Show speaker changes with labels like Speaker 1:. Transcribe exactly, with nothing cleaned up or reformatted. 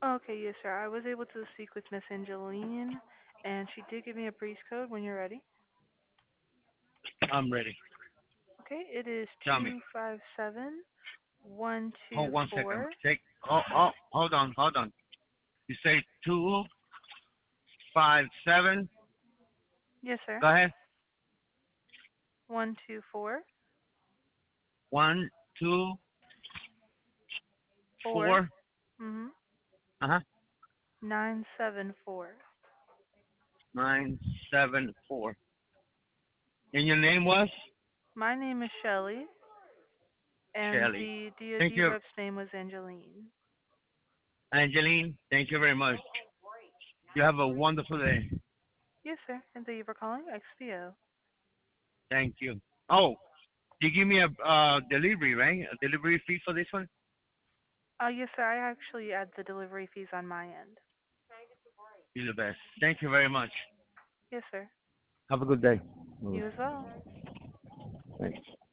Speaker 1: Okay, yes, sir. I was able to speak with Miss Angeline, and she did give me a breeze code when you're ready.
Speaker 2: I'm ready.
Speaker 1: Okay, it is
Speaker 2: Tell me.
Speaker 1: two five seven one two
Speaker 2: Hold one second.
Speaker 1: four.
Speaker 2: Take. Oh, oh, hold on, hold on. You say two five seven.
Speaker 1: Yes, sir.
Speaker 2: Go ahead.
Speaker 1: One two four
Speaker 2: One, two,
Speaker 1: four.
Speaker 2: four.
Speaker 1: Mhm.
Speaker 2: Uh huh.
Speaker 1: Nine seven four.
Speaker 2: Nine, seven, four. And your name was
Speaker 1: My name is Shelly, and
Speaker 2: Shelly.
Speaker 1: the
Speaker 2: Thank
Speaker 1: D O D
Speaker 2: you,
Speaker 1: rep's name was Angeline.
Speaker 2: Angeline. Thank you very much. You have a wonderful day.
Speaker 1: Yes, sir. And thank you for calling X P O.
Speaker 2: Thank you. Oh, you give me a uh, delivery, right? A delivery fee for this one?
Speaker 1: Uh, yes, sir. I actually add the delivery fees on my end.
Speaker 2: You're the best. Thank you very much.
Speaker 1: Yes, sir.
Speaker 2: Have a good day.
Speaker 1: You as well.
Speaker 2: Thanks.